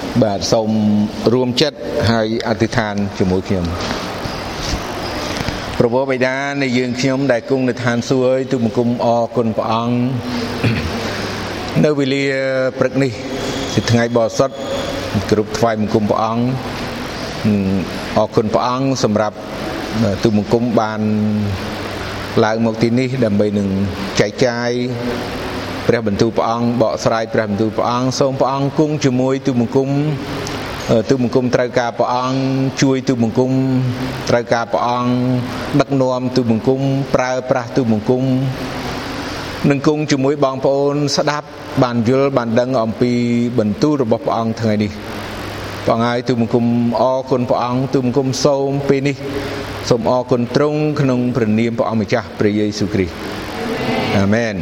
បាទសូមរួមចិត្តហើយអធិដ្ឋានជាមួយខ្ញុំព្រះបិតានៃយើងខ្ញុំដែលគង់នៅឋានសួគ៌ទូលបង្គំអរគុណព្រះអង្គនៅវេលាព្រឹកនេះជាថ្ងៃបរិសុទ្ធគ្រប់ថ្វាយបង្គំព្រះអង្គអរគុណព្រះអង្គសម្រាប់ទូលបង្គំបានឡើងមកទីនេះដើម្បីនឹងចែកចាយព្រះបន្ទូលព្រះអង្គបកស្រាយព្រះបន្ទូលព្រះអង្គសូមព្រះអង្គគង់ជាមួយទូលបង្គំត្រូវការព្រះអង្គជួយទូលបង្គំត្រូវការព្រះអង្គដឹកនាំទូលបង្គំប្រើប្រាស់ទូលបង្គំនឹងគង់ជាមួយបងប្អូនស្ដាប់បានយល់បានដឹងអំពីបន្ទូលរបស់ព្រះអង្គថ្ងៃនេះព្រះអង្គហើយទូលបង្គំអរគុណព្រះអង្គទូលបង្គំសូមពេលនេះសូមអរគុណទ្រង់ក្នុងព្រះនាមព្រះអង្គម្ចាស់ព្រះយេស៊ូវគ្រីស្ទអាមែន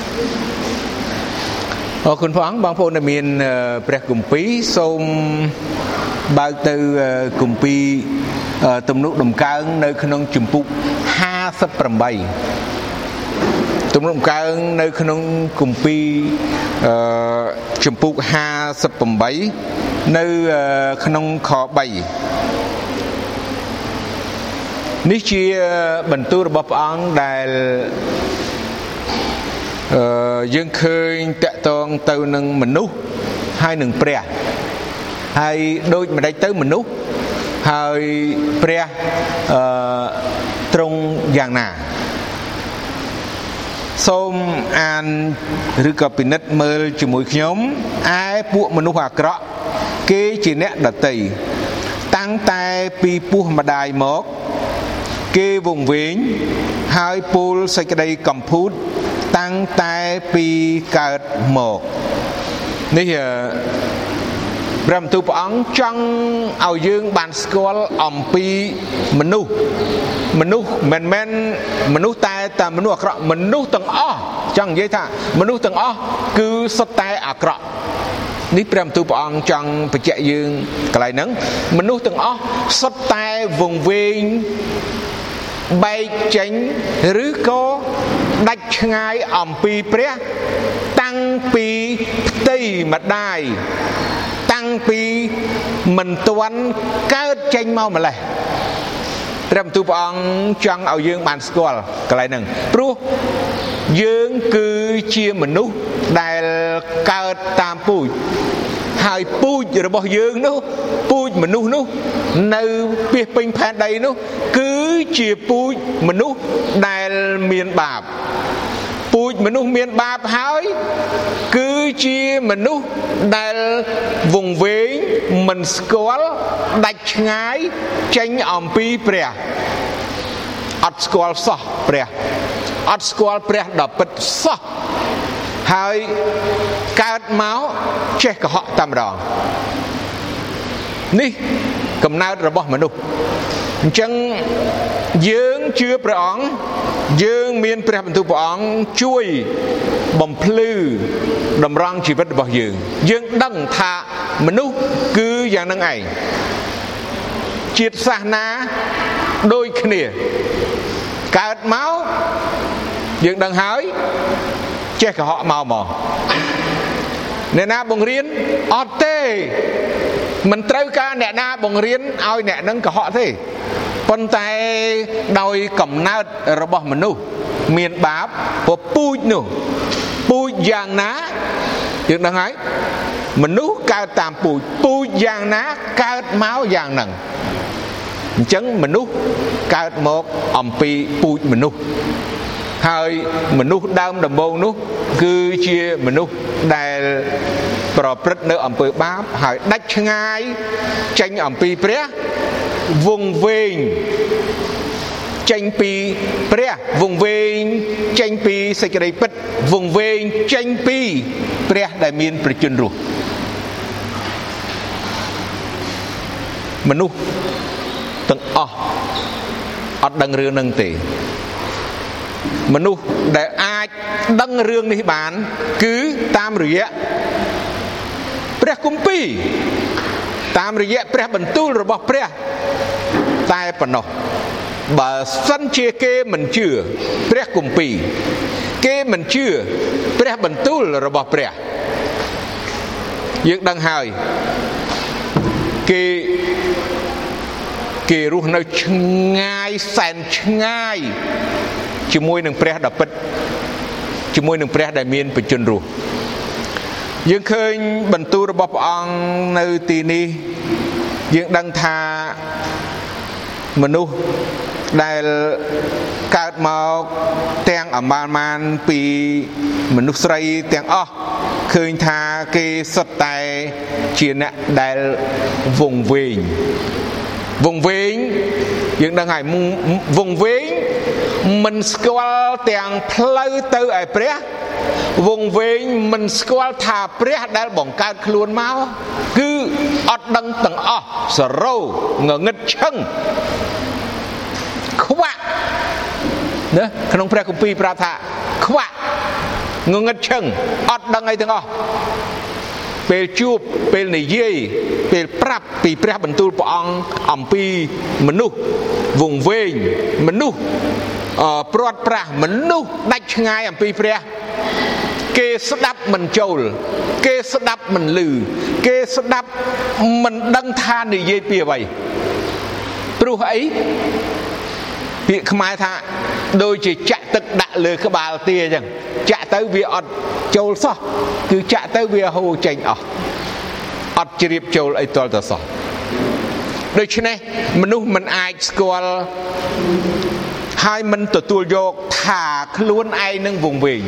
អរគុណព្រះអង្គបងប្អូនដែលមានព្រះគម្ពីរសូមបើកទៅគម្ពីរទំនុកដំកើងនៅក្នុងជំពូក58ទំនុកដំកើងនៅក្នុងគម្ពីរជំពូក58នៅក្នុងខ3នេះជាបន្ទូលរបស់ព្រះអង្គដែលយើងឃើញតកតងទៅនឹងមនុស្សហើយនឹងព្រះហើយដូចម្ដេចទៅមនុស្សហើយព្រះទ្រង់យ៉ាងណាសូមអានឬក៏ពិនិត្យមើលជាមួយខ្ញុំឯពួកមនុស្សអាក្រក់គេជាអ្នកដតីតាំងតែពីពោះម្ដាយមកគេវង្វេងហើយពូលសេចក្តីកំពូតតាំងតែពីកើតមកនេះព្រះបន្ទូលព្រះអង្គចង់ឲ្យយើងបានស្គាល់អំពីមនុស្សមិនមែនមនុស្សតែមនុស្សអាក្រក់មនុស្សទាំងអស់ចង់និយាយថាមនុស្សទាំងអស់គឺសុទ្ធតែអាក្រក់នេះព្រះបន្ទូលព្រះអង្គចង់បញ្ជាក់យើងកន្លែងហ្នឹងមនុស្សទាំងអស់សុទ្ធតែវង្វេងបែកចេញឬក៏ដាច់ឆ្ងាយអំពីព្រះតាំងពីផ្ទៃម្ដាយតាំងពីមិនទាន់កើតចេញមកម្លេះព្រះបន្ទូលព្រះអង្គចង់ឲ្យយើងបានស្គាល់កន្លែងហ្នឹងព្រោះយើងគឺជាមនុស្សដែលកើតតាមពូជហើយពូជរបស់យើងនោះពូជមនុស្សនោះនៅពាសពេញផែនដីនោះគឺជាពូជមនុស្សដែលមានបាបពូជមនុស្សមានបាបហើយគឺជាមនុស្សដែលវង្វេងមិនស្គាល់ដាច់ឆ្ងាយចេញអំពីព្រះអត់ស្គាល់សោះព្រះអត់ស្គាល់ព្រះដ៏ពិតសោះហើយកើតមកចេះកុហកតែម្ដងនេះកំណើតរបស់មនុស្សអញ្ចឹងយើងជឿព្រះអង្គយើងមានព្រះបន្ទូលព្រះអង្គជួយបំភ្លឺតម្រង់ជីវិតរបស់យើងដឹងថាមនុស្សគឺយ៉ាងហ្នឹងឯងជាតិសាសនាដូចគ្នាកើតមកយើងដឹងហើយចេះកុហកមកអ្នកណាបង្រៀនអត់ទេមិនត្រូវការអ្នកណាបង្រៀនឲ្យអ្នកនឹងកុហកទេប៉ុន្តែដោយកំណើតរបស់មនុស្សមានបាបពូជនោះពូជយ៉ាងណាយើងដឹងហើយមនុស្សកើតតាមពូជយ៉ាងណាកើតមកយ៉ាងហ្នឹងអញ្ចឹងមនុស្សកើតមកអំពីពូជមនុស្សហើយមនុស្សដើមដំបូងនោះគឺជាមនុស្សដែលប្រព្រឹត្តនៅអំពើបាបហើយដាច់ឆ្ងាយចេញអំពីព្រះវង្វេងចេញពីព្រះវង្វេងចេញពីសេចក្តីពិតវង្វេងចេញពីព្រះដែលមានប្រជញ្ញរស់មនុស្សទាំងអស់អត់ដឹងរឿងហ្នឹងទេមនុស្សដែលអាចដឹងរឿងនេះបានគឺតាមរយៈព្រះគម្ពីរតាមរយៈព្រះបន្ទូលរបស់ព្រះតែប៉ុណ្ណោះបើសិនជាគេមិនជឿព្រះគម្ពីរគេមិនជឿព្រះបន្ទូលរបស់ព្រះយើងដឹងហើយគេរស់នៅឆ្ងាយសែនឆ្ងាយជាមួយនឹងព្រះដ៏ពិតជាមួយនឹងព្រះដែលមានបច្ចុប្បន្នរស់យើងឃើញបន្ទូលរបស់ព្រះអង្គនៅទីនេះយើងដឹងថាមនុស្សដែលកើតមកទាំងអមាលមានពីមនុស្សស្រីទាំងអស់ឃើញថាគេសុទ្ធតែជាអ្នកដែលវង្វេងយើងដឹងហើយវង្វេងមិនស្គាល់ទាំងផ្លូវទៅឯព្រះវង្វេងមិនស្គាល់ថាព្រះដែលបង្កើតខ្លួនមកគឺអត់ដឹងទាំងអស់សរោងងឹតឈឹងខ្វាក់ណាក្នុងព្រះគម្ពីរប្រាប់ថាខ្វាក់ងឹតឈឹងអត់ដឹងអីទាំងអស់ពេលជួបពេលនិយាយពេលប្រាប់ពីព្រះបន្ទូលព្រះអង្គអំពីមនុស្សវង្វេងមនុស្សព្រាត់ប្រាសមនុស្សដាច់ឆ្ងាយអំពីព្រះគេស្ដាប់មិនចូលគេស្ដាប់មិនឮគេស្ដាប់មិនដឹងថានិយាយពីអ្វីព្រោះអីពាក្យខ្មែរថាដូចជាចាក់ទឹកដាក់លើក្បាលទាអញ្ចឹងចាក់ទៅវាអត់ចូលសោះគឺចាក់ទៅវាហូរចេញអស់អត់ជ្រាបចូលអីទាល់តែសោះដូច្នេះមនុស្សមិនអាចស្គាល់ហើយមិនទទួលយកថាខ្លួនឯងនឹងវង្វេង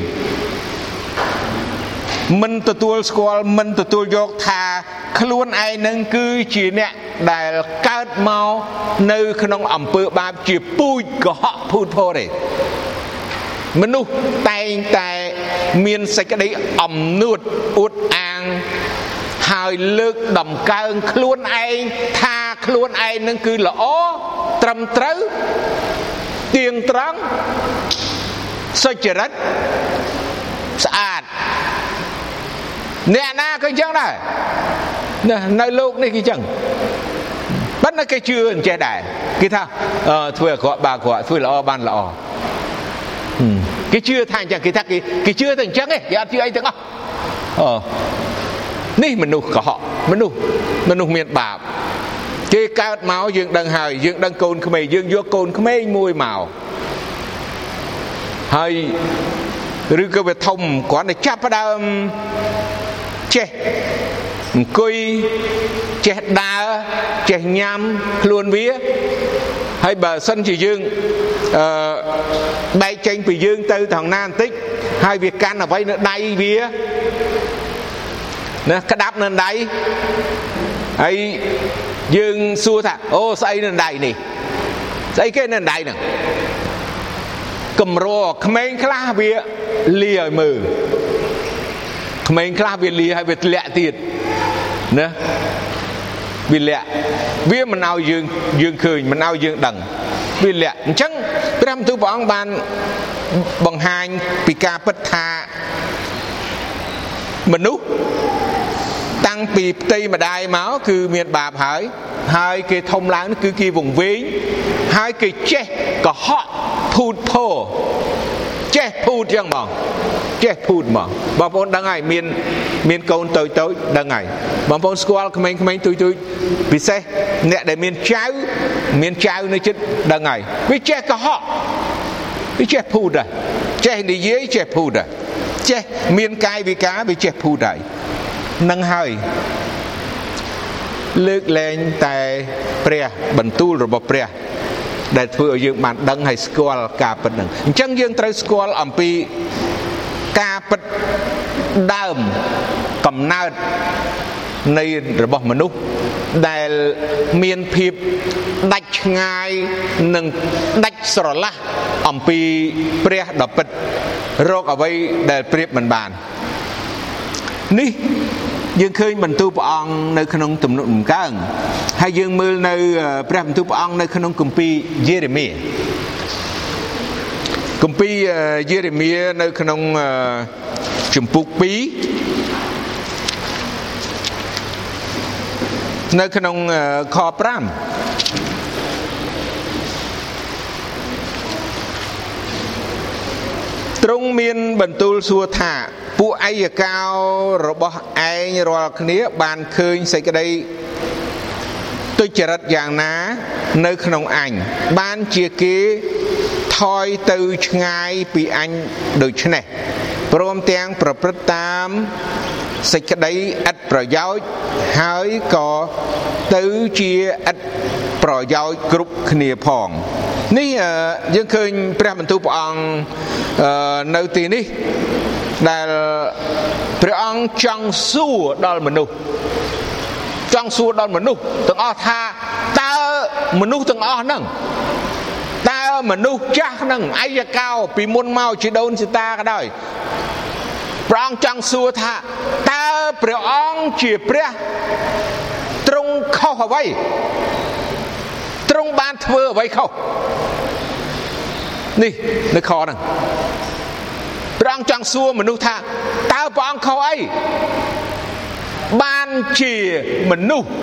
មិនទទួលស្គាល់មិនទទួលយកថាខ្លួនឯងនឹងគឺជាអ្នកដែលកើតមកនៅក្នុងអំពើបាបជាពូជកុហកភូតភរទេមនុស្សតែងតែមានសេចក្តីអំនួតអួតអាងហើយលើកដំកើងខ្លួនឯងថាខ្លួនឯងនឹងគឺល្អត្រឹមត្រូវទៀងត្រង់សុចរិតស្អាតអ្នកណាក៏អញ្ចឹងដែរនៅលោកនេះគេអញ្ចឹងប៉ុន្តែគេជឿអញ្ចេះដែរគេថាធ្វើអាក្រក់បានអាក្រក់ធ្វើល្អបានល្អគេជឿថាអញ្ចឹងគេថាគេជឿតែអញ្ចឹងឯងគេអត់ជឿអីទាំងអស់នេះមនុស្សកុហកមនុស្សមានបាបគេកើតមកយើងដឹងហើយយើងដឹងកូនក្មេងយើងយកកូនក្មេងមួយមកហើយឬក៏វាធំគ្រាន់តែចាប់ផ្ដើមចេះអង្គុយចេះដើរចេះញ៉ាំខ្លួនវាហើយបើសិនជាយើងបែកចេញពីយើងទៅថងណាបន្តិចហើយវាកាន់អ្វីនៅដៃវាណាក្តាប់នៅដៃហើយយើងសួរថាអូស្អីនៅដៃនេះស្អីគេនៅដៃហ្នឹងកម្រក្មេងខ្លះវាលាឲ្យមើលក្មេងខ្លះវាលាឲ្យវាធ្លាក់ទៀតណាវាលាក់វាមិនឲ្យយើងឃើញមិនឲ្យយើងដឹងវាលាក់អញ្ចឹងព្រះបន្ទូលព្រះអង្គបានបង្ហាញពីការពិតថាមនុស្សតាំងពីផ្ទៃម្ដាយមកគឺមានបាបហើយគេធំឡើងគឺគេវង្វេងហើយគេចេះកុហកភូតភរចេះភូតចឹងហ្មងចេះភូតហ្មងបងប្អូនដឹងហើយមានកូនតូចដឹងហើយបងប្អូនស្គាល់ក្មេងៗទូចពិសេសអ្នកដែលមានចៅនៅចិត្តដឹងហើយវាចេះកុហកវាចេះភូតដែរចេះនិយាយចេះភូតដែរចេះមានកាយវិការវាចេះភូតដែរនឹងហើយលើកលែងតែព្រះបន្ទូលរបស់ព្រះដែលធ្វើឲ្យយើងបានដឹងហើយស្គាល់ការពិតហ្នឹងអញ្ចឹងយើងត្រូវស្គាល់អំពីការពិតដើមកំណើតនៃរបស់មនុស្សដែលមានភាពដាច់ឆ្ងាយនិងដាច់ស្រឡះអំពីព្រះដ៏ពិតរកអ្វីដែលប្រៀបមិនបាននេះយើងឃើញបន្ទូលព្រះអង្គនៅក្នុងទំនុកដំកើងហើយយើងមើលនៅព្រះបន្ទូលព្រះអង្គនៅក្នុងគម្ពីរយេរេមៀនៅក្នុងជំពូក2នៅក្នុងខ5ទ្រង់មានបន្ទូលសួរថាពួកអយ្យកោរបស់ឯងរាល់គ្នាបានឃើញសេចក្តីទុច្ចរិតយ៉ាងណានៅក្នុងអញបានជាគេថយទៅឆ្ងាយពីអញដូច្នេះព្រមទាំងប្រព្រឹត្តតាមសេចក្តីឥតប្រយោជន៍ហើយក៏ទៅជាឥតប្រយោជន៍គ្រប់គ្នាផងនេះយើងឃើញព្រះបន្ទូលព្រះអង្គនៅទីនេះដែលព្រះអង្គចង់សួរដល់មនុស្សទាំងអស់ថាតើមនុស្សទាំងអស់ហ្នឹងតើមនុស្សចាស់ហ្នឹងអាយកោពីមុនមកជីដូនជីតាក៏ដោយព្រះអង្គចង់សួរថាតើព្រះអង្គជាព្រះទ្រង់ខុសអ្វីទ្រង់បានធ្វើអ្វីខុសនេះនៅខហ្នឹងព្រះអង្គចង់សួរមនុស្សថាតើព្រះអង្គខុសអីបានជាមនុស្ស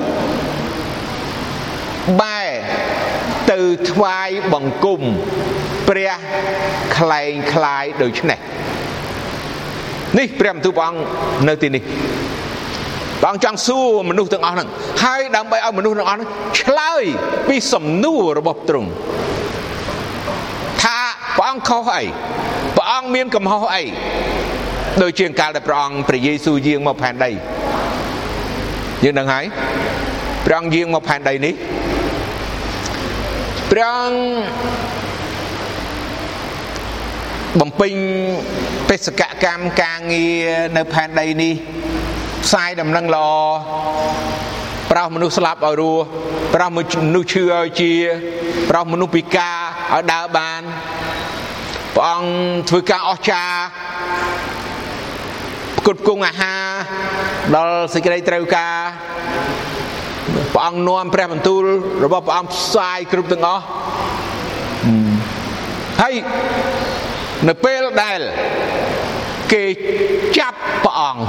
បែរទៅថ្វាយបង្គំព្រះខ្លែងខ្លាយដូចនេះនេះព្រះបន្ទូលព្រះអង្គនៅទីនេះព្រះអង្គចង់សួរមនុស្សទាំងអស់ហ្នឹងហើយដើម្បីឲ្យមនុស្សទាំងអស់ហ្នឹងឆ្លើយពីសំណួររបស់ទ្រង់ថាព្រះអង្គខុសអីព្រះអង្គមានកំហុសអីដូចជាកាលដែលព្រះយេស៊ូវយាងមកផែនដីយើងដឹងហើយព្រះអង្គយាងមកផែនដីនេះព្រះអង្គបំពេញបេសកកម្មការងារនៅផែនដីនេះផ្សាយដំណឹងល្អប្រោសមនុស្សស្លាប់ឲ្យរស់ប្រោសមនុស្សឈឺឲ្យជាប្រោសមនុស្សពិការឲ្យដើរបានព្រះអង្គធ្វើការអស្ចារ្យផ្គត់ផ្គង់អាហារដល់សេចក្តីត្រូវការព្រះអង្គនាំព្រះបន្ទូលរបស់ព្រះអង្គផ្សាយគ្រប់ទាំងអស់ហើយនៅពេលដែលគេចាប់ព្រះអង្គ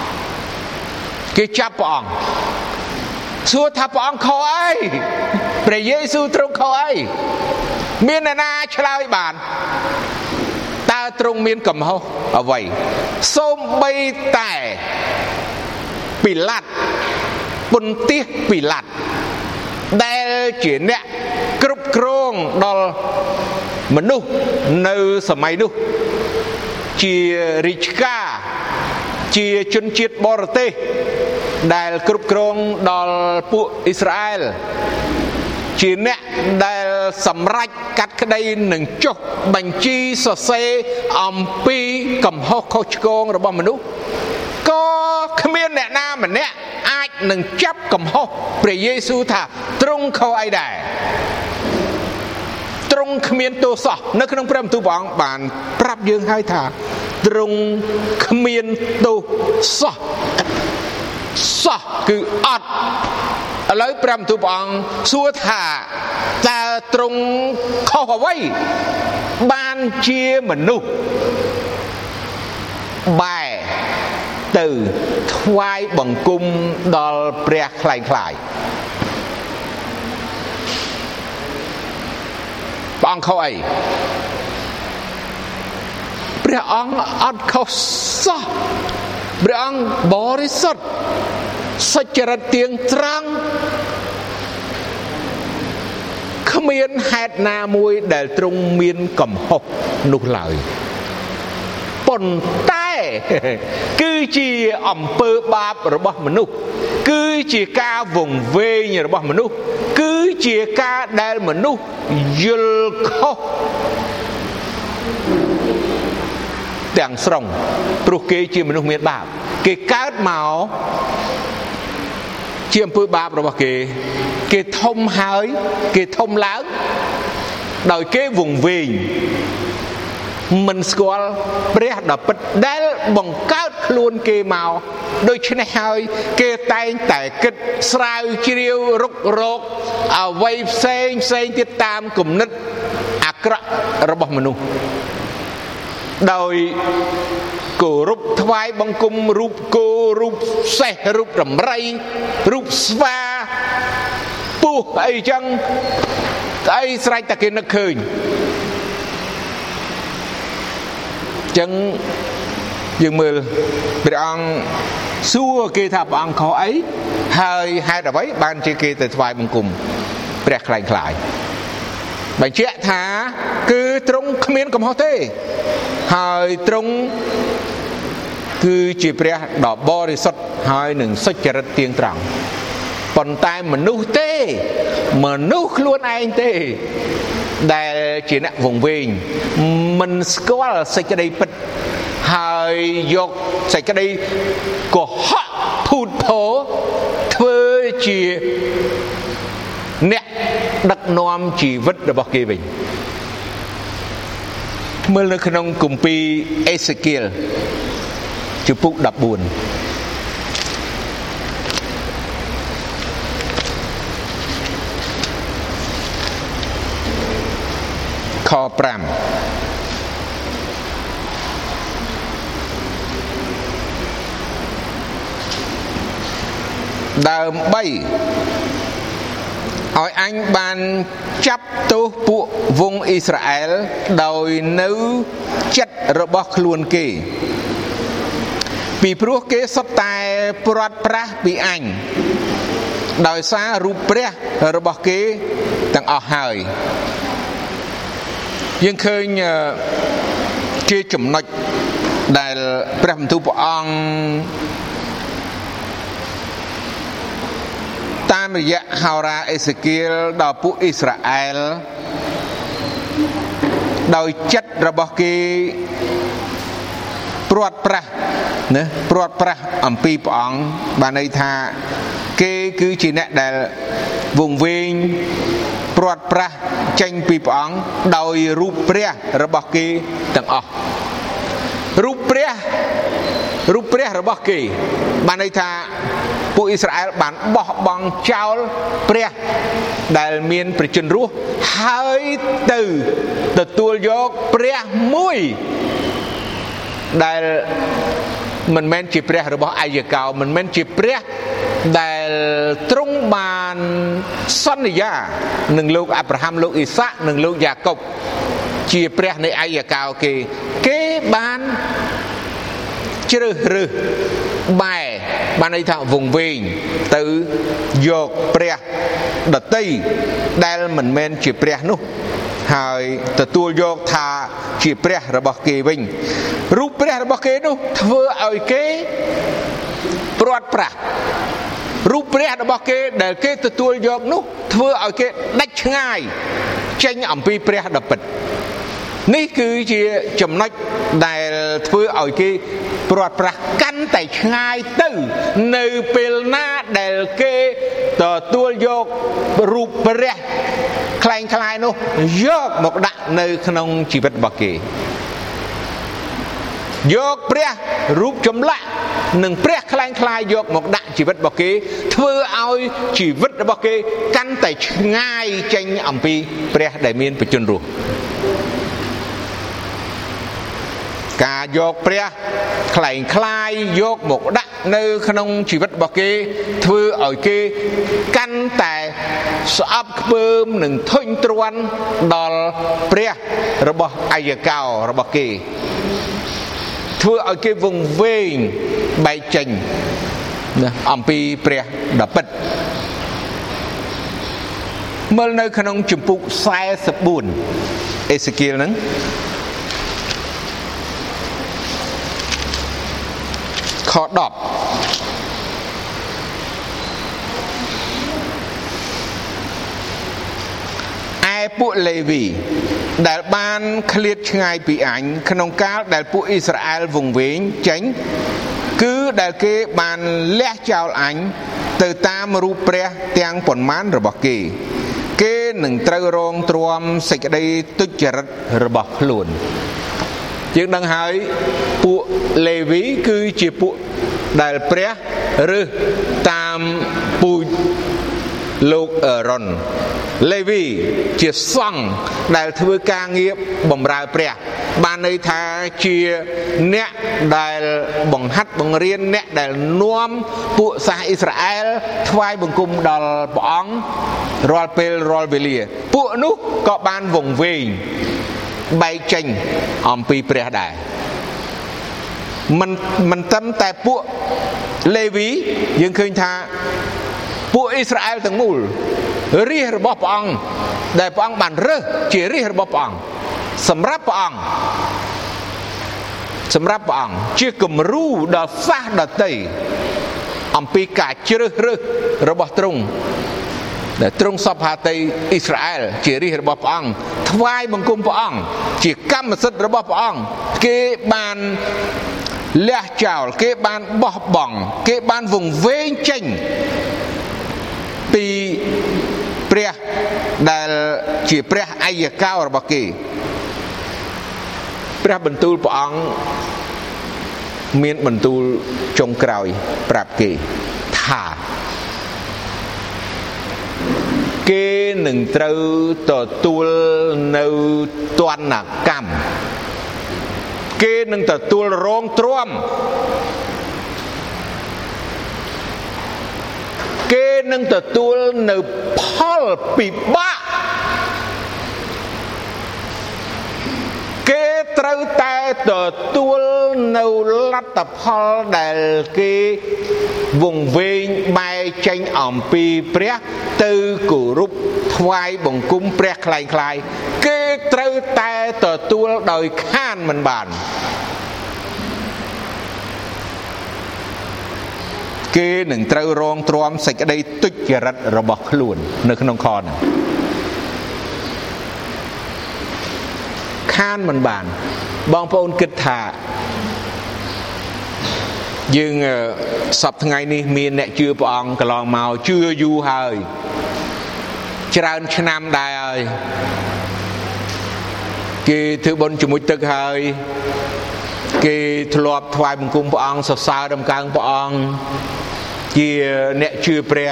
សួរថាព្រះអង្គខុសអីព្រះយេស៊ូវទ្រង់ខុសអីមានអ្នកណាឆ្លើយបានតើទ្រង់មានកំហុសអ្វីសូម្បីតែពីឡាត់ពុន្ទិសពីឡាត់ដែលជាអ្នកគ្រប់គ្រងដល់មនុស្សនៅសម័យនោះជារាជការជាជនជាតិបរទេសដែលគ្រប់គ្រងដល់ពួកអ៊ីស្រាអែលជាអ្នកដែលសម្រេចកាត់ក្តីនឹងចុះបញ្ជីសរសេរអំពីកំហុសខុសឆ្គងរបស់មនុស្សក៏គ្មានអ្នកណាម្នាក់អាចនឹងចាប់កំហុសព្រះយេស៊ូវថាទ្រង់ខុសអីដែរទ្រង់គ្មានទោសសោះនៅក្នុងព្រះបន្ទូលព្រះអង្គបានប្រាប់យើងហើយថាទ្រង់គ្មានទោសសោះគឺអត់ឥឡូវព្រះបន្ទូលព្រះអង្គសួរថាតើទ្រង់ខុសអ្វីបានជាមនុស្សបែរទៅថ្វាយបង្គំដល់ព្រះខ្លែងខ្លាយព្រះអង្គខុសអីព្រះអង្គអត់ខុសសោះព្រះអង្គបរិសុទ្ធសុចរិតទៀងត្រង់គ្មានហេតុណាមួយដែលទ្រង់មានកំហុសនោះឡើយប៉ុន្តែគឺជាអំពើបាបរបស់មនុស្សគឺជាការវង្វេងរបស់មនុស្សគឺជាការដែលមនុស្សយល់ខុសទាំងស្រុងព្រោះគេជាមនុស្សមានបាបគេកើតមកជាអំពើបាបរបស់គេធំហើយគេធំឡើងដោយគេវង្វេងមិនស្គាល់ព្រះដ៏ពិតដែលបង្កើតខ្លួនគេមកដូច្នេះហើយគេតែងតែគិតស្រាវជ្រាវរុករកអ្វីផ្សេងទៀតតាមគំនិតអាក្រក់របស់មនុស្សដោយគោរពថ្វាយបង្គំរូបគោរូបសេះរូបរំរៃរូបស្វាពស់អីចឹងស្អីស្រេចតែគេនឹកឃើញចឹងយើងមើលព្រះអង្គសួរគេថាព្រះអង្គខុសអីហើយហេតុអ្វីបានជាគេទៅថ្វាយបង្គំព្រះខ្លែងខ្លាយបញ្ជាក់ថាគឺទ្រង់គ្មានកំហុសទេហើយទ្រង់គឺជាព្រះដ៏បរិសុទ្ធហើយនឹងសុចរិតទៀងត្រង់ប៉ុន្តែមនុស្សទេមនុស្សខ្លួនឯងទេដែលជាអ្នកវង្វេងមិនស្គាល់សេចក្តីពិតហើយយកសេចក្តីកុហកភូតភរធ្វើជាអ្នកដឹកនាំជីវិតរបស់គេវិញមើលនៅក្នុងគម្ពីរអេសេគៀលជំពូក14ខ5ដើម្បីឲ្យអញបានចាប់ទោសពួកវង្សអ៊ីស្រាអែលដោយនៅចិត្តរបស់ខ្លួនគេពីព្រោះគេសុទ្ធតែព្រាត់ប្រាសពីអញដោយសាររូបព្រះរបស់គេទាំងអស់ហើយយើងឃើញជាចំណុចដែលព្រះបន្ទូលព្រះអង្គតាមរយៈហោរាអេសេគៀលដល់ពួកអ៊ីស្រាអែលដោយចិត្តរបស់គេព្រាត់ប្រាសណាព្រាត់ប្រាសអំពីព្រះអង្គបានន័យថាគេគឺជាអ្នកដែលវង្វេងព្រាត់ប្រាសចេញពីព្រះអង្គដោយរូបព្រះរបស់គេទាំងអស់រូបព្រះរបស់គេបានន័យថាពួកអ៊ីស្រាអែលបានបោះបង់ចោលព្រះដែលមានព្រះជន្មរស់ហើយទៅទទួលយកព្រះមួយដែលមិនមែនជាព្រះរបស់អាយកោមិនមែនជាព្រះដែលទ្រង់បានសន្យានឹងលោកអាប់រ៉ាហាំលោកអ៊ីសាក់និងលោកយ៉ាកុបជាព្រះនៃអាយកោគេបានជ្រើសរើសបែរបានន័យថាវង្វេងទៅយកព្រះដតីដែលមិនមែនជាព្រះនោះហើយទទួលយកថាជាព្រះរបស់គេវិញរូបព្រះរបស់គេនោះធ្វើឲ្យគេព្រាត់ប្រាសរូបព្រះរបស់គេដែលគេទទួលយកនោះធ្វើឲ្យគេដាច់ឆ្ងាយចេញអំពីព្រះដ៏ពិតនេះគឺជាចំណុចដែលធ្វើឲ្យគេព្រាត់ប្រាសកាន់តែឆ្ងាយទៅនៅពេលណាដែលគេទទួលយករូបព្រះខ្លែងខ្លាយនោះយកមកដាក់នៅក្នុងជីវិតរបស់គេយកព្រះរូបចម្លាក់និងព្រះខ្លែងខ្លាយយកមកដាក់ជីវិតរបស់គេធ្វើឲ្យជីវិតរបស់គេកាន់តែឆ្ងាយចេញអំពីព្រះដែលមានព្រះជន្មរស់ការយកព្រះខ្លែងខ្លាយយកមកដាក់នៅក្នុងជីវិតរបស់គេធ្វើឲ្យគេកាន់តែស្អប់ខ្ពើមនិងធុញទ្រាន់ដល់ព្រះរបស់អាយកោរបស់គេធ្វើឲ្យគេវង្វេងបែកចេញអំពីព្រះដ៏ពិតមើលនៅក្នុងជំពូក44អេសេគៀលហ្នឹងខ10ពួកលេវីដែលបានឃ្លាតឆ្ងាយពីអញក្នុងកាលដែលពួកអ៊ីស្រាអែលវង្វេងចេញគឺដែលគេបានលះចោលអញទៅតាមរូបព្រះទាំងប៉ុន្មានរបស់គេនឹងត្រូវរងទ្រាំសេចក្តីទុច្ចរិតរបស់ខ្លួនយើងដឹងហើយពួកលេវីគឺជាពួកដែលព្រះរើសតាមពូជលោកអេរ៉ុនលេវីជាសង្ឃដែលធ្វើការងារបម្រើព្រះបានន័យថាជាអ្នកដែលបង្ហាត់បង្រៀនអ្នកដែលនាំពួកសាសអ៊ីស្រាអែលថ្វាយបង្គំដល់ព្រះអង្គរាល់ពេលរាល់វេលាពួកនោះក៏បានវង្វេងបែកចេញអំពីព្រះដែរមិនត្រឹមតែពួកលេវីយើងឃើញថាពួកអ៊ីស្រាអែលទាំងមូលរាជរបស់ព្រះអង្គដែលព្រះអង្គបានរើសជារាជរបស់ព្រះអង្គសម្រាប់ព្រះអង្គជាគំរូដល់សាសដតីអំពីការជ្រើសរើសរបស់ទ្រង់ដែលទ្រង់សពហាតីអ៊ីស្រាអែលជារាជរបស់ព្រះអង្គថ្វាយបង្គំព្រះអង្គជាកម្មសិទ្ធិរបស់ព្រះអង្គគេបានលះចោលគេបានបោះបង់គេបានវង្វេងចេញពីព្រះដែលជាព្រះអាយកោរបស់គេព្រះបន្ទូលព្រះអង្គមានបន្ទូលចុងក្រោយប្រាប់គេថាគេនឹងត្រូវទទួលនៅទណ្ឌកម្មគេនឹងទទួលរងទ្រាំគេនឹងទទួលនៅផលពិបាកគេត្រូវតែទទួលនៅលទ្ធផលដែលគេវង្វេងបែកចេញអំពីព្រះទៅគោរពថ្វាយបង្គំព្រះคล้ายៗគេត្រូវតែទទួលដោយខានមិនបានគេនឹងត្រូវរងទ្រាំសេចក្តីទុច្ចរិតរបស់ខ្លួននៅក្នុងខនេះខានមិនបានបងប្អូនគិតថាយើងសប្តាហ៍ថ្ងៃនេះមានអ្នកជឿព្រះអង្គកន្លងមកជឿយូរហើយច្រើនឆ្នាំដែរហើយគេធ្វើបុណ្យជាមួយទឹកហើយគេធ្លាប់ថ្វាយបង្គំព្រះអង្គសរសើរដំកើងព្រះអង្គជាអ្នកជឿព្រះ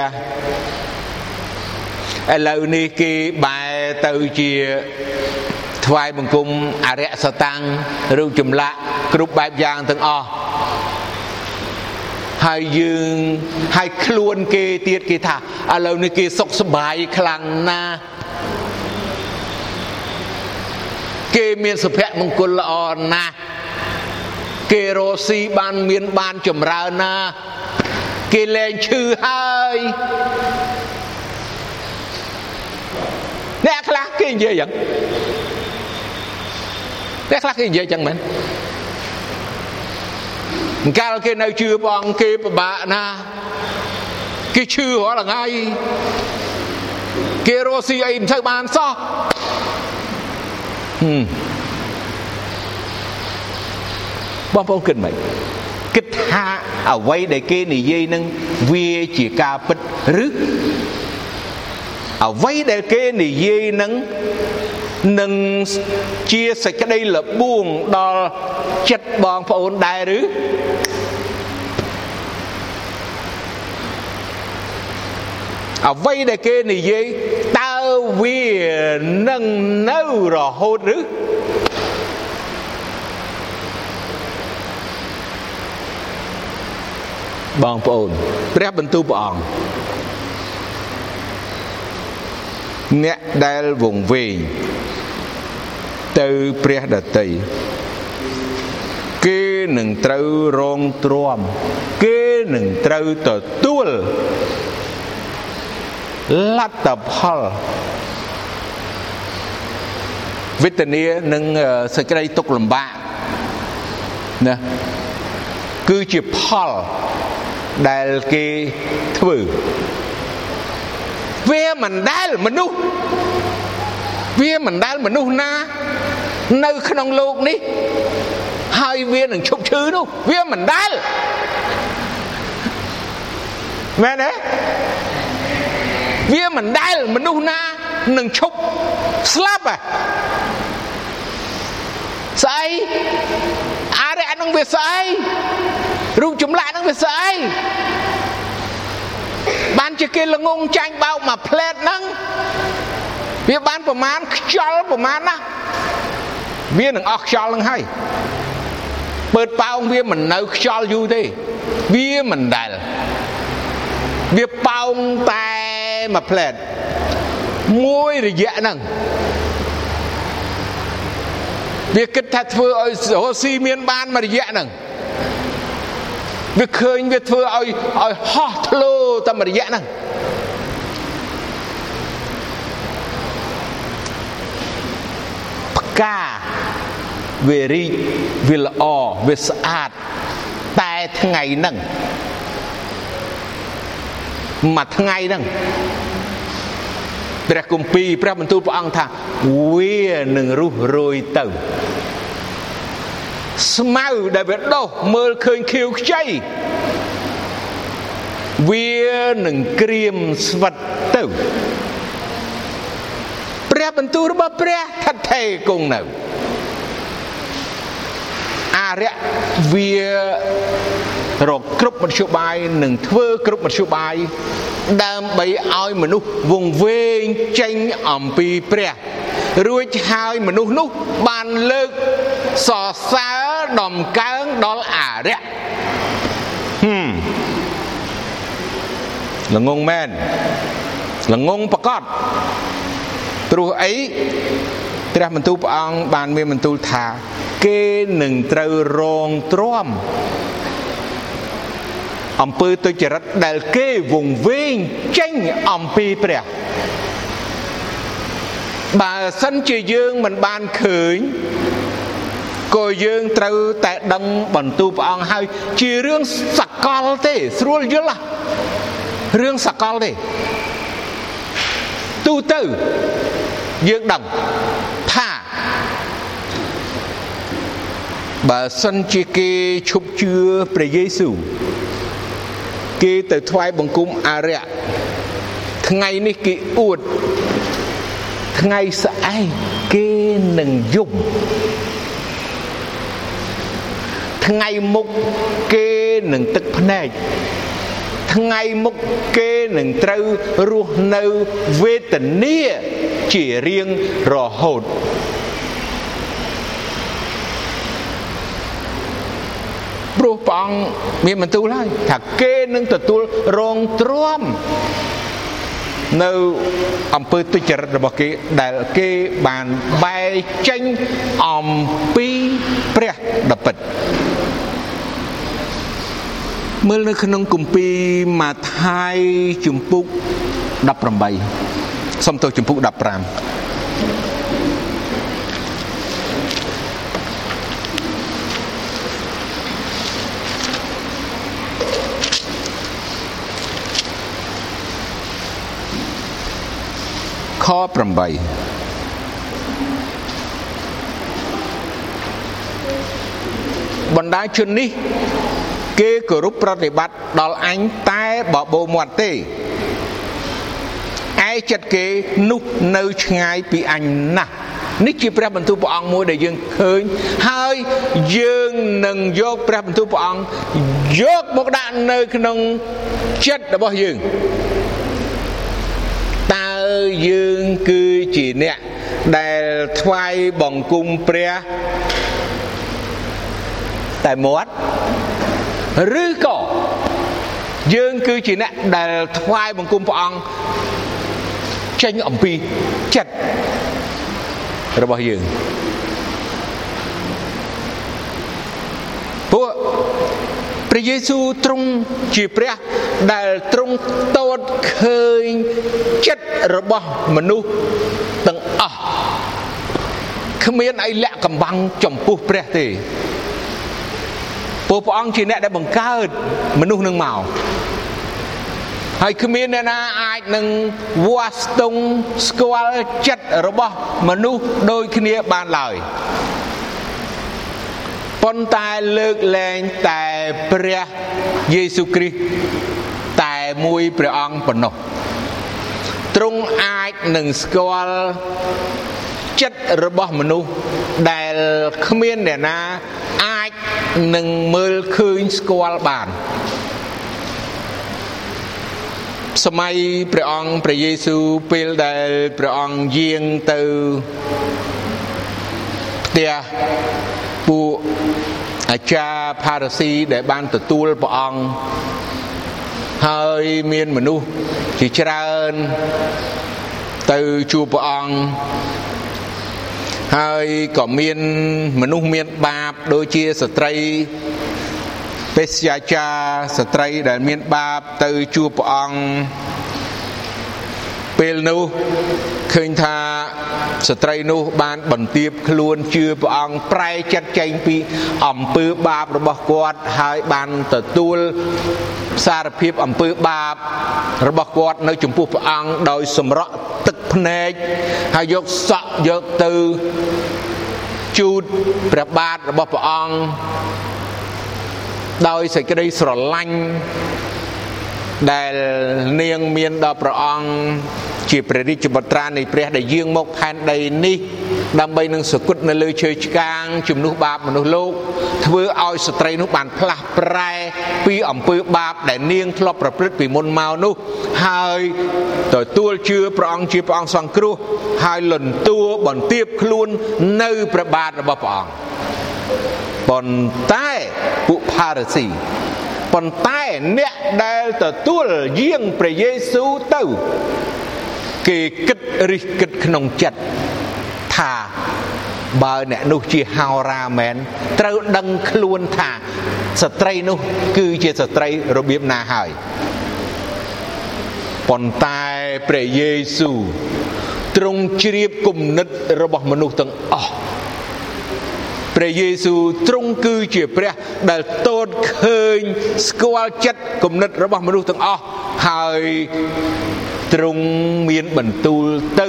ឥឡូវនេះគេបែរទៅជាថ្វាយបង្គំអរិយសតាំងរូបចម្លាក់គ្រប់បែបយ៉ាងទាំងអស់ហើយខ្លួនគេទៀតគេថាឥឡូវនេះគេសុខសប្បាយខ្លាំងណាស់គេមានសុភមង្គលល្អណាស់គេរស់ស៊ីបានចម្រើនណាស់គេលែងឈឺហើយអ្នកខ្លះគេនិយាយយ៉ាងអ្នកខ្លះគេនិយាយចឹងមែនកាលគេនៅជឿព្រះអង្គគេពិបាកណាស់គេឈឺរាល់ថ្ងៃគេរស់ស៊ីអីមិនទៅបានសោះបងប្អូនគិតមិនគិតថាអ្វីដែលគេនិយាយនឹងវាជាការពិតឬអ្វីដែលគេនិយាយនឹងជាសេចក្តីលបួងដល់ចិត្តបងប្អូនដែរឬអ្វីដែលគេនិយាយតើវានឹងនៅរហូតឬបងប្អូនព្រះបន្ទូលព្រះអង្គអ្នកដែលវង្វេងទៅព្រះដតីគេនឹងត្រូវរងទ្រាំគេនឹងត្រូវទទួលលទ្ធផលវេទនានិងសេចក្តីទុក្ខលំបាកណាគឺជាផលដែលគេធ្វើវាមិនដែលមនុស្សណានៅក្នុងโลกនេះហើយវានឹងឈប់ឈឺនោះវាមិនដែលមែនទេវាមិនដែលមនុស្សណានឹងឈប់ស្លាប់ស្អីអរិយនឹងវាស្អីរូបចម្លាក់នឹងវាស្អីបានជាគេល្ងងចាញ់បោកមកផ្លែតហ្នឹងវាបានប្រមាណខ្យល់ប្រមាណណាវានឹងអស់ខ្យល់នឹងហើយបើប៉ោងវាមិននៅខ្យល់យូរទេវាមិនដែលវាប៉ោងតែមួយផ្លែតមួយរយៈហ្នឹងវាគិតថាធ្វើឲ្យរស់ស៊ីមានបានមួយរយៈហ្នឹងវាឃើញវាធ្វើឲ្យហោះធ្លោតាមរយៈហ្នឹងផ្កាវារីកវាល្អវាស្អាតតែថ្ងៃហ្នឹងមួយថ្ងៃហ្នឹងព្រះគម្ពីរព្រះបន្ទូលព្រះអង្គថាវានឹងរុះរោយទៅស្មៅដែលវាដុះមើលឃើញខៀវខ្ចីវានឹងក្រៀមស្វិតទៅព្រះបន្ទូលរបស់ព្រះថិតថេរគង់នៅអរិយវារកគ្រប់មធ្យោបាយនឹងធ្វើគ្រប់មធ្យោបាយដើម្បីឲ្យមនុស្សវង្វេងចេញអំពីព្រះរួចហើយមនុស្សនោះបានលើកសរសើរដំកើងដល់អរិយល្ងងមែនល្ងងប្រកបព្រោះអីព្រះបន្ទូលព្រះអង្គបានមានបន្ទូលថាគេនឹងត្រូវរងទ្រាំអំពើទុច្ចរិតដែលគេវង្វេងចេញអំពីព្រះបើសិនជាយើងមិនបានឃើញក៏យើងត្រូវតែដឹងបន្ទូលព្រះអង្គហើយជារឿងសកលទេស្រួលយល់រឿងសកលទេទូទៅយើងដឹងថាបើសិនជាគេឈប់ជឿព្រះយេស៊ូវគេទៅថ្វាយបង្គំអរិយថ្ងៃនេះគេអួតថ្ងៃស្អែកគេនឹងយំថ្ងៃមុខគេនឹងទឹកភ្នែកថ្ងៃមុខគេនឹងត្រូវរស់នៅវេទនាជារៀងរហូតព្រោះព្រះអង្គមានបន្ទូលហើយថាគេនឹងទទួលរងទ្រាំនៅអំពើទុច្ចរិតរបស់គេដែលគេបានបែកចេញអំពីព្រះដ៏ពិតមើលនៅក្នុងគម្ពីរម៉ាថាយជំពូក18សូមទៅជំពូក15ខ8បណ្ដាជននេះគេគោរពប្រតិបត្តិដល់អញតែបបោមាត់ទេឯចិត្តគេនោះនៅឆ្ងាយពីអញណាស់នេះជាព្រះបន្ទូលព្រះអង្គមួយដែលយើងឃើញហើយយើងនឹងយកព្រះបន្ទូលព្រះអង្គយកមកដាក់នៅក្នុងចិត្តរបស់យើងតើយើងគឺជាអ្នកដែលថ្វាយបង្គំព្រះតែមាត់ឬក៏យើងគឺជាអ្នកដែលថ្វាយបង្គំព្រះអង្គចេញអំពីចិត្តរបស់យើងព្រោះព្រះយេស៊ូវទ្រង់ជាព្រះដែលទ្រង់តតឃើញចិត្តរបស់មនុស្សទាំងអស់គ្មានអីលាក់កំបាំងចំពោះព្រះទេព្រោះព្រះអង្គជាអ្នកដែលបង្កើតមនុស្សនឹងមកហើយគ្មានអ្នកណាអាចនឹងវាស់ស្ទង់ស្គាល់ចិត្តរបស់មនុស្សដូចគ្នាបានឡើយប៉ុន្តែលើកលែងតែព្រះយេស៊ូវគ្រីស្ទតែមួយព្រះអង្គប៉ុណ្ណោះទ្រង់អាចនឹងស្គាល់ចិត្តរបស់មនុស្សដែលគ្មានអ្នកណាអាចនឹងមើលឃើញស្គាល់បានសម័យព្រះអង្គព្រះយេស៊ូវពេលដែលព្រះអង្គយាងទៅផ្ទះពួកអាចារ្យផារ៉ាស៊ីដែលបានទទួលព្រះអង្គហើយមានមនុស្សជាច្រើនទៅជួបព្រះអង្គហើយក៏មានមនុស្សមានបាបដូចជាស្ត្រីបេសយាចាស្ត្រីដែលមានបាបទៅជួបព្រះអង្គពេលនោះឃើញថាស្ត្រីនោះបានបន្ទាបខ្លួនជឿព្រះអង្គប្រែចិត្តចេញពីអំពើបាបរបស់គាត់ហើយបានទទួលសារភាពអំពើបាបរបស់គាត់នៅចំពោះព្រះអង្គដោយសម្រក់ទឹកភ្នែកហើយយកសក់យកទៅជូតព្រះបាទរបស់ព្រះអង្គដោយសេចក្តីស្រឡាញ់ដែលនាងមានដល់ព្រះអង្គជាព្រះរាជបុត្រានៃព្រះដែលយាងមកផែនដីនេះដើម្បីនឹងសគត់នៅលើឈើឆ្កាងជំនួសបាបមនុស្សលោកធ្វើឲ្យស្ត្រីនោះបានផ្លាស់ប្រែពីអំពើបាបដែលនាងធ្លាប់ប្រព្រឹត្តពីមុនមកនោះហើយទទួលជឿព្រះអង្គជាព្រះអង្គសង្គ្រោះហើយលន់តួបន្ទាបខ្លួននៅព្រះបាទរបស់ព្រះអង្គប៉ុន្តែពួកផារ៉ាស៊ីប៉ុន្តែអ្នកដែលទទួលយាងព្រះយេស៊ូវទៅគេគិតរិះគិតក្នុងចិត្តថាបើអ្នកនោះជាហោរាមែនត្រូវដឹងខ្លួនថាស្ត្រីនោះគឺជាស្ត្រីរបៀបណាហើយប៉ុន្តែព្រះយេស៊ូវទ្រង់ជ្រាបគំនិតរបស់មនុស្សទាំងអស់ព្រះយេស៊ូវទ្រង់គឺជាព្រះដែលទតឃើញស្គាល់ចិត្តគំនិតរបស់មនុស្សទាំងអស់ហើយទ្រង់មានបន្ទូលទៅ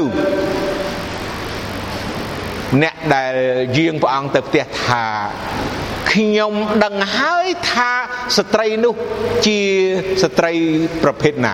អ្នកដែលយាងព្រះអង្គទៅផ្ទះថាខ្ញុំដឹងហើយថាស្ត្រីនោះជាស្ត្រីប្រភេទណា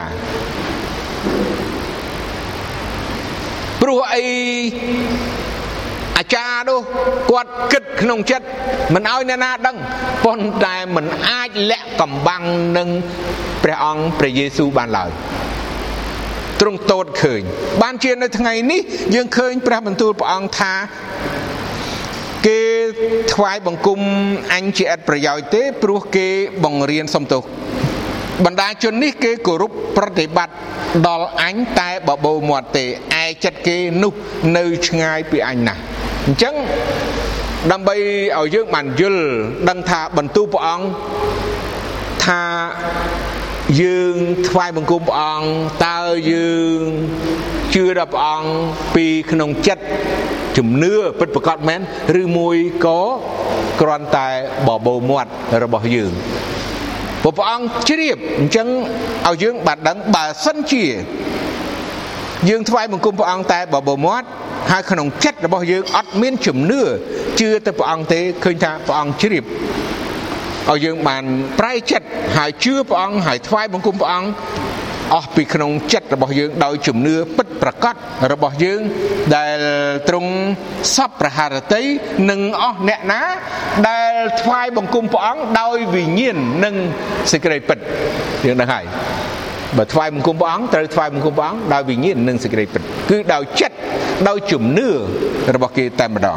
ព្រោះអីអាចារ្យនោះគាត់គិតក្នុងចិត្តមិនឲ្យអ្នកណាដឹងប៉ុន្តែមិនអាចលាក់កំបាំងនឹងព្រះអង្គព្រះយេស៊ូវបានឡើយទ្រង់ទតឃើញបានជានៅថ្ងៃនេះយើងឃើញព្រះបន្ទូលព្រះអង្គថាគេថ្វាយបង្គំអញជាឥតប្រយោជន៍ទេព្រោះគេបង្រៀនសំទោសបណ្ដាជននេះគេគោរពប្រតិបត្តិដល់អញតែបបោមាត់ទេឯចិត្តគេនោះនៅឆ្ងាយពីអញណាស់អញ្ចឹងដើម្បីឲ្យយើងបានយល់ដឹងថាបន្ទូលព្រះអង្គថាយើងថ្វាយបង្គំព្រះអង្គតើយើងជឿដល់ព្រះអង្គពីក្នុងចិត្តជំនឿពិតប្រាកដមែនឬមួយក៏គ្រាន់តែបបោមាត់របស់យើងព្រះអង្គជ្រាបអញ្ចឹងឲ្យយើងបានដឹងបើសិនជាយើងថ្វាយបង្គំព្រះអង្គតែបបោមាត់ហើយក្នុងចិត្តរបស់យើងអត់មានជំនឿជឿទៅព្រះអង្គទេឃើញថាព្រះអង្គជ្រាបឲ្យយើងបានប្រែចិត្តហើយជឿព្រះអង្គហើយថ្វាយបង្គំព្រះអង្គអស់ពីក្នុងចិត្តរបស់យើងដោយជំនឿពិតប្រាកដរបស់យើងដែលទ្រង់សពប្រហារតីនិងអស់អ្នកណាដែលថ្វាយបង្គំព្រះអង្គដោយវិញ្ញាណនិងសេចក្តីពិតយើងដឹងហើយបើថ្វាយបង្គំព្រះអង្គត្រូវថ្វាយបង្គំព្រះអង្គដោយវិញ្ញាណនិងសេចក្តីពិតគឺដោយចិត្តដោយជំនឿរបស់គេតែម្ដង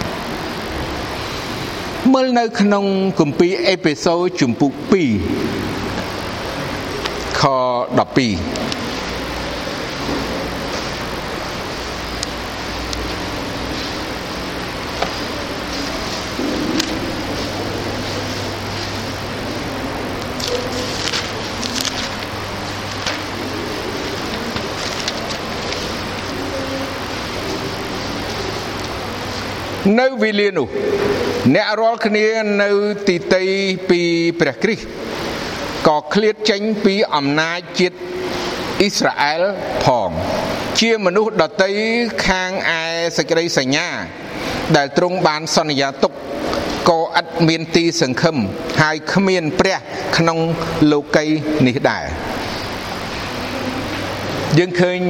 មើលនៅក្នុងគម្ពីរអេផេសូជំពូក2ខ12នៅវេលានោះអ្នករាល់គ្នានៅទីតីពីព្រះគ្រីស្ទក៏ឃ្លាតចេញពីអំណាចជាតិអ៊ីស្រាអែលផងជាមនុស្សដតីខាងឯសេចក្តីសញ្ញាដែលទ្រង់បានសន្យាទុកក៏ឥតមានទីសង្ឃឹមហើយគ្មានព្រះក្នុងលោកីនេះដែរយើងឃើញ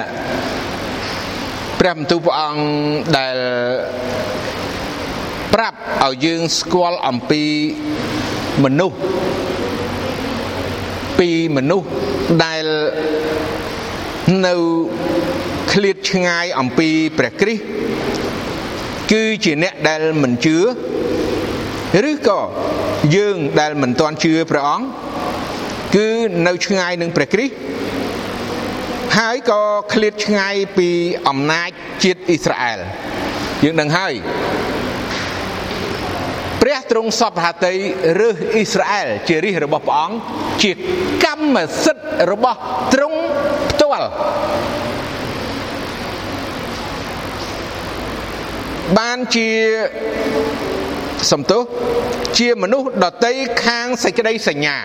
ព្រះបន្ទូលព្រះអង្គដែលប្រាប់ឲ្យយើងស្គាល់អំពីមនុស្សដែលនៅឃ្លាតឆ្ងាយអំពីព្រះគ្រីស្ទគឺជាអ្នកដែលមិនជឿឬក៏យើងដែលមិនទាន់ជឿព្រះអង្គគឺនៅឆ្ងាយនឹងព្រះគ្រីស្ទហើយក៏ឃ្លាតឆ្ងាយពីអំណាចជាតិអ៊ីស្រាអែលយើងដឹងហើយព្រះទ្រង់សពហត្ថីរើសអ៊ីស្រាអែលជារាជរបស់ព្រះអង្គជាកម្មសិទ្ធិរបស់ទ្រង់ផ្ទាល់បានជាសំទោសជាមនុស្សដតីខាងសេចក្តីសញ្ញា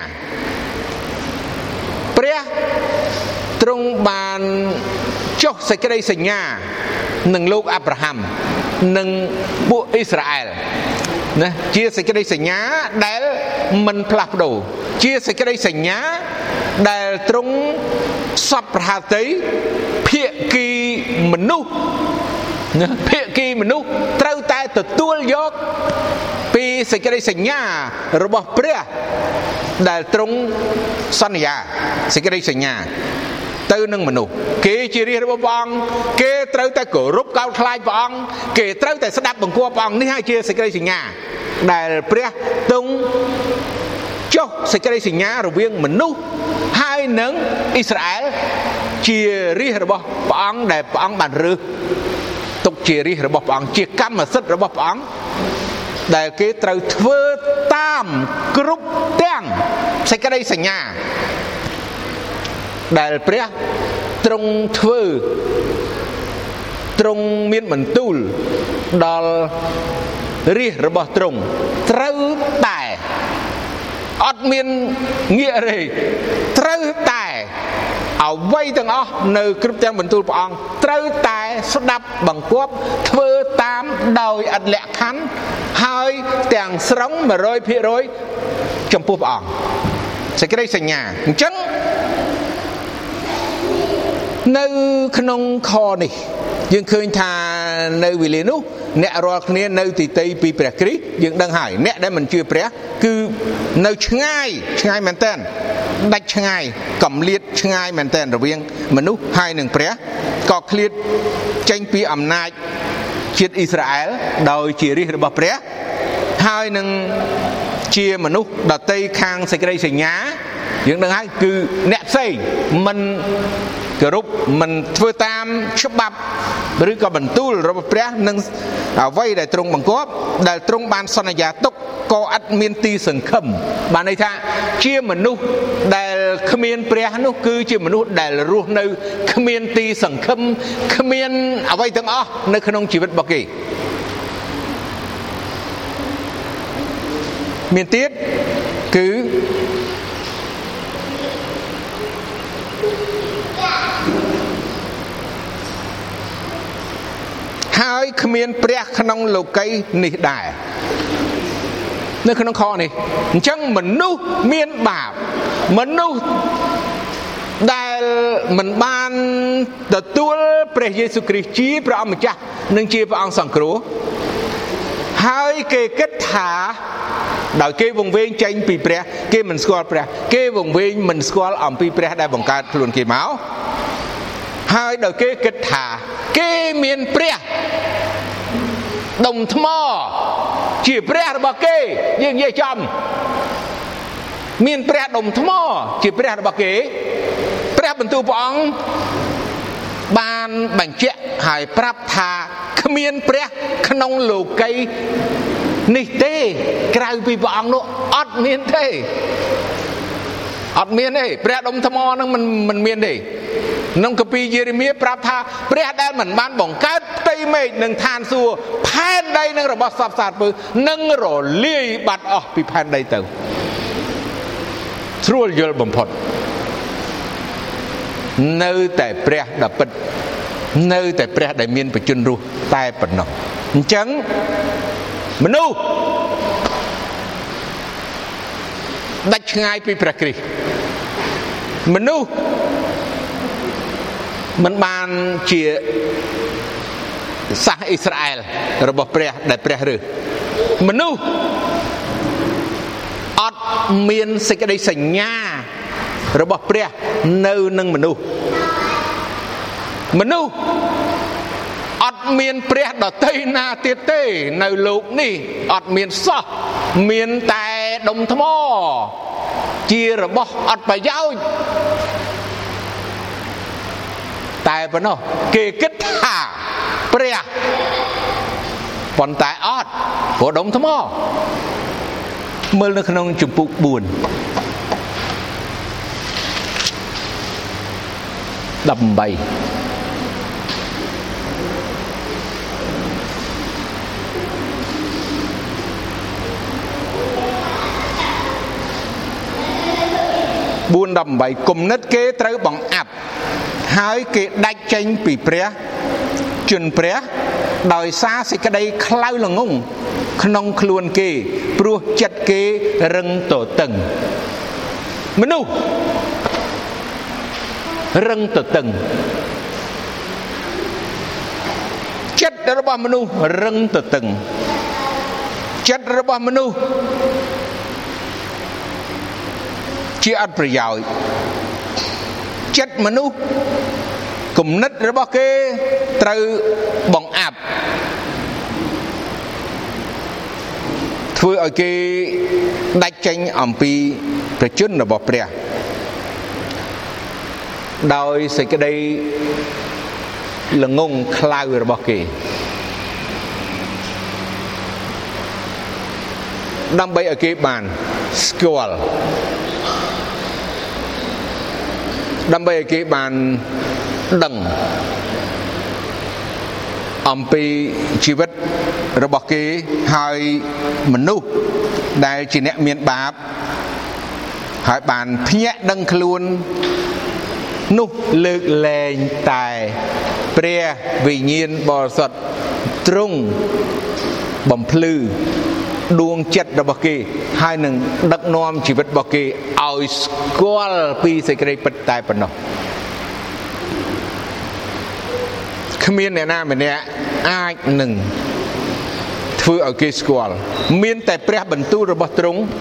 ព្រះទ្រង់បានចុះសេចក្តីសញ្ញានឹងលោកអាប់រ៉ាហាំនិងពួកអ៊ីស្រាអែលណាជាសេចក្តីសញ្ញាដែលមិនផ្លាស់ប្ដូរជាសេចក្តីសញ្ញាដែលទ្រង់សពប្រហាតីភាគីមនុស្សភាគីមនុស្សត្រូវតែទទួលយកពីសេចក្តីសញ្ញារបស់ព្រះដែលទ្រង់សន្យាសេចក្តីសញ្ញាទៅនឹងមនុស្សគេជារាជរបស់ព្រះអង្គគេត្រូវតែគោរពកោតខ្លាចព្រះអង្គគេត្រូវតែស្ដាប់បង្គាប់ព្រះអង្គនេះហើយជាសេចក្តីសញ្ញាដែលព្រះទ្រង់ចុះសេចក្តីសញ្ញារវាងមនុស្សហើយនឹងអ៊ីស្រាអែលជារាជរបស់ព្រះអង្គដែលព្រះអង្គបានរើសទុកជារាជរបស់ព្រះអង្គជាកម្មសិទ្ធិរបស់ព្រះអង្គដែលគេត្រូវធ្វើតាមគ្រប់ទាំងសេចក្តីសញ្ញាដែលព្រះទ្រង់ធ្វើទ្រង់មានបន្ទូលដល់រាជរបស់ទ្រង់ត្រូវតែអត់មានងាករេត្រូវតែអ្វីទាំងអស់នៅគ្រប់ទាំងបន្ទូលព្រះអង្គត្រូវតែស្ដាប់បង្គាប់ធ្វើតាមដោយអត់លក្ខខណ្ឌហើយទាំងស្រុង 100% ចំពោះព្រះអង្គសេចក្តីសញ្ញាអញ្ចឹងនៅក្នុងខនេះយើងឃើញថានៅវេលានោះអ្នករាល់គ្នានៅទីតីពីព្រះគ្រីស្ទយើងដឹងហើយអ្នកដែលមិនជឿព្រះគឺនៅឆ្ងាយមែនតើដាច់ឆ្ងាយកំលៀតឆ្ងាយមែនតើរវាងមនុស្សហើយនឹងព្រះក៏ឃ្លាតចេញពីអំណាចជាតិអ៊ីស្រាអែលដោយជារាជរបស់ព្រះហើយនឹងជាមនុស្សដតីខាងសេចក្តីសញ្ញាយើងដឹងហើយគឺអ្នកផ្សេងមិនគោរពមិនធ្វើតាមច្បាប់ឬក៏បន្ទូលរបស់ព្រះនិងអ្វីដែលទ្រង់បង្គាប់ដែលទ្រង់បានសន្យាទុកក៏អត់មានទីសង្ឃឹមបានន័យថាជាមនុស្សដែលគ្មានព្រះនោះគឺជាមនុស្សដែលរស់នៅគ្មានទីសង្ឃឹមគ្មានអ្វីទាំងអស់នៅក្នុងជីវិតរបស់គេមានទៀតគឺហើយគ្មានព្រះក្នុងលោកីនេះដែរនៅក្នុងខនេះអញ្ចឹងមនុស្សមានបាបមនុស្សដែលមិនបានទទួលព្រះយេស៊ូវគ្រីស្ទជាព្រះអម្ចាស់និងជាព្រះអង្គសង្គ្រោះហើយគេគិតថាដោយគេវង្វេងចេញពីព្រះគេមិនស្គាល់ព្រះគេវង្វេងមិនស្គាល់អំពីព្រះដែលបង្កើតខ្លួនគេមកហើយដោយគេគិតថាគេមានព្រះដុំថ្មជាព្រះរបស់គេយើងនិយាយចំមានព្រះដុំថ្មជាព្រះរបស់គេព្រះបន្ទូលព្រះអង្គបានបញ្ជាក់ហើយប្រាប់ថាគ្មានព្រះក្នុងលោកីនេះទេក្រៅពីព្រះអង្គនោះអត់មានទេព្រះដុំថ្មនឹងមិនមានទេក្នុងគម្ពីរយេរេមៀប្រាប់ថាព្រះដែលមិនបានបង្កើតផ្ទៃមេឃនិងឋានសួគ៌ផែនដីនឹងរបស់សពសាទពើនឹងរលាយបាត់អស់ពីផែនដីទៅស្រួលយល់បំផុតនៅតែព្រះដ៏ពិតនៅតែព្រះដែលមានបជនរស់តែប៉ុណ្ណោះអញ្ចឹងមនុស្សដាច់ឆ្ងាយពីព្រះគ្រីស្ទមនុស្សមិនបានជាសាសអ៊ីស្រាអែលរបស់ព្រះដែលព្រះរើសមនុស្សអត់មានសេចក្តីសញ្ញារបស់ព្រះនៅនឹងមនុស្សអត់មានព្រះដតីណាទៀតទេនៅលោកនេះអត់មានសោះមានតែដុំថ្មជារបស់អត់ប្រយោជន៍តែប៉ុណ្ណោះគេគិតថាព្រះប៉ុន្តែអត់ព្រោះដុំថ្មមើលនៅក្នុងជំពូក4 18 4:18 គំនិតគេត្រូវបង្អាប់ហើយគេដាច់ចេញពីព្រះជន់ព្រះដោយសារសេចក្តីក្លៅល្ងង់ក្នុងខ្លួនគេព្រោះចិត្តគេរឹងទទឹងមនុស្សរឹងទទឹងចិត្តរបស់មនុស្សរឹងទទឹងចិត្តរបស់មនុស្សជាអត់ប្រយោជន៍ចិត្តមនុស្សគំនិតរបស់គេត្រូវបង្អាប់ធ្វើឲ្យគេដាច់ចេញអំពីព្រះជន្មរបស់ព្រះដោយសេចក្តីល្ងង់ក្លៅរបស់គេដើម្បីឲ្យគេបានស្គាល់ដើម្បីឲ្យគេបានដឹងអំពីជីវិតរបស់គេហើយមនុស្សដែលជាអ្នកមានបាបហើយបានភ្ញាក់ដឹងខ្លួននោះលើកលែងតែព្រះវិញ្ញាណបរិសុទ្ធទ្រង់បំភ្លឺដួងចិត្តរបស់គេហើយនឹងដឹកនាំជីវិតរបស់គេឲ្យស្គាល់ពីសេចក្តីពិតតែប៉ុណ្ណោះគ្មានអ្នកណាម្នាក់អាចនឹងធ្វើឲ្យគេស្គាល់មានតែព្រះបន្ទូលរបស់ទ្រង់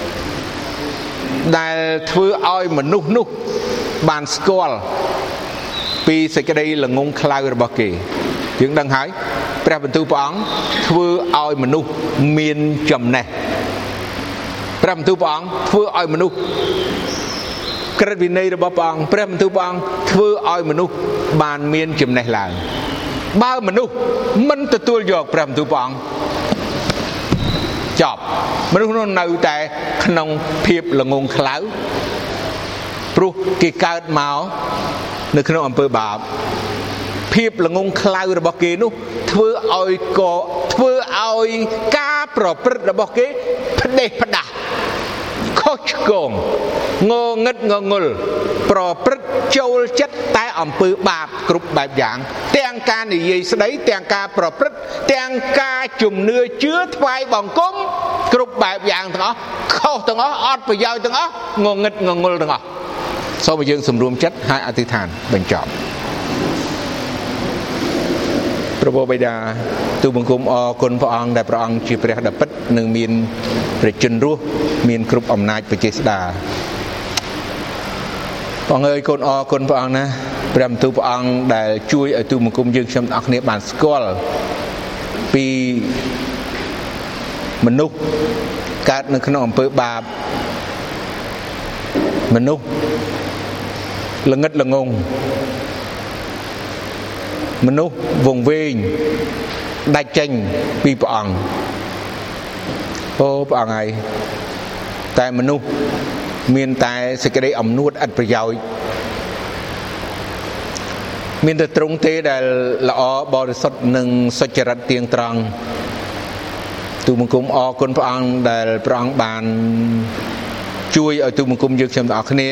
ដែលធ្វើឲ្យមនុស្សនោះបានស្គាល់ពីសេចក្តីល្ងង់ខ្លៅរបស់គេយើងដឹងហើយព្រះបន្ទូលព្រះអង្គធ្វើឲ្យមនុស្សមានចំណេះព្រះបន្ទូលព្រះអង្គធ្វើឲ្យមនុស្សក្រឹតវិន័យរបស់ព្រះអង្គព្រះបន្ទូលព្រះអង្គធ្វើឲ្យមនុស្សបានមានចំណេះឡើងបើមនុស្សមិនទទួលយកព្រះបន្ទូលព្រះអង្គចប់មនុស្សនោះនៅតែក្នុងភាពល្ងង់ខ្លៅព្រោះគេកើតមកនៅក្នុងអំពើបាបភាពល្ងង់ខ្លៅរបស់គេនោះធ្វើឲ្យការប្រព្រឹត្តរបស់គេផ្ដេសផ្ដាស់ខុសឆ្គងងងឹតងងុលប្រព្រឹត្តចូលចិត្តតែអំពើបាបគ្រប់បែបយ៉ាងទាំងការនិយាយស្ដីទាំងការប្រព្រឹត្តទាំងការជំនឿជឿថ្វាយបង្គំគ្រប់បែបយ៉ាងទាំងអស់ខុសទាំងអស់អត់ប្រយោជន៍ទាំងអស់ងងឹតងងុលទាំងអស់សូមឲ្យយើងសម្រួមចិត្តហើយអធិដ្ឋានបញ្ចប់ព្រះបិតាទូលបង្គំអរគុណព្រះអង្គដែលព្រះអង្គជាព្រះដ៏ពិតនិងមានព្រះជន្មរស់មានគ្រប់អំណាចបច្ចេស្តាព្រះអង្គអើយកូនអរគុណព្រះអង្គណាព្រះបន្ទូលព្រះអង្គដែលជួយឲ្យទូលបង្គំយើងខ្ញុំទាំងអស់គ្នាបានស្គាល់ពីមនុស្សកើតនៅក្នុងអំពើបាបមនុស្សល្ងឹតល្ងង់មនុស្សវង្វេងដាច់ចេញពីព្រះអង្គអូព្រះអង្គហើយតែមនុស្សមានតែសេចក្តីអំនួតឥតប្រយោជន៍មានតែទ្រង់ទេដែលល្អបរិសុទ្ធនិងសុចរិតទៀងត្រង់ទូលបង្គំអរគុណព្រះអង្គដែលព្រះអង្គបានជួយឲ្យទូលបង្គំយើងខ្ញុំទាំងអស់គ្នា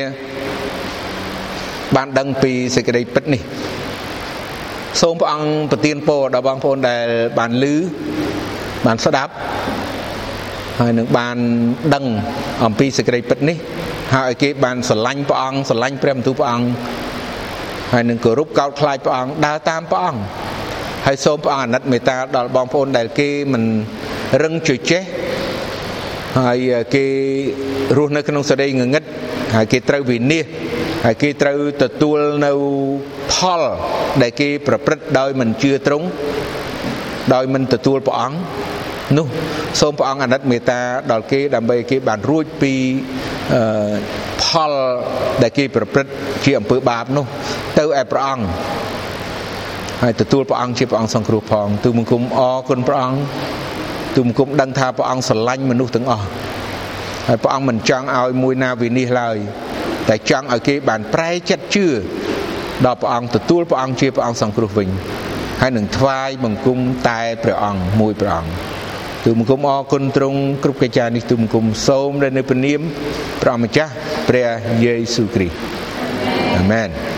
បានដឹងពីសេចក្តីពិតនេះសូមព្រះអង្គប្រទានពរដល់បងប្អូនដែលបានឮបានស្ដាប់ហើយនឹងបានដឹងអំពីសេចក្តីពិតនេះហើយឲ្យគេបានស្រឡាញ់ព្រះអង្គស្រឡាញ់ព្រះបន្ទូលព្រះអង្គហើយនឹងគោរពកោតខ្លាចព្រះអង្គដើរតាមព្រះអង្គហើយសូមព្រះអង្គអាណិតមេត្តាដល់បងប្អូនដែលគេមិនរឹងជឿចេះហើយគេរស់នៅក្នុងសេរីងងឹតហើយគេត្រូវវិនិច្ឆ័យហើយគេត្រូវទទួលនៅផលដែលគេប្រព្រឹត្តដោយមិនជឿត្រង់ដោយមិនទទួលព្រះអង្គនោះសូមព្រះអង្គអាណិតមេត្តាដល់គេដើម្បីគេបានរួចពីផលដែលគេប្រព្រឹត្តជាអំពើបាបនោះទៅឯព្រះអង្គហើយទទួលព្រះអង្គជាព្រះអង្គសង្គ្រោះផងទូលបង្គំអរគុណព្រះអង្គទូលបង្គំដឹងថាព្រះអង្គស្រឡាញ់មនុស្សទាំងអស់ហើយព្រះអង្គមិនចង់ឲ្យមួយណាវិនិច្ឆ័យឡើយតែចង់ឲ្យគេបានប្រែចិត្តជឿដល់ព្រះអង្គទទួលព្រះអង្គជាព្រះអង្គសង្គ្រោះវិញហើយនឹងថ្វាយបង្គំតែព្រះអង្គមួយព្រះអង្គទូលបង្គំអរគុណទ្រង់គ្រប់កិច្ចការនេះទូលបង្គំសូមនៅព្រះនាមព្រះម្ចាស់ព្រះយេស៊ូវគ្រីស្ទអាមែន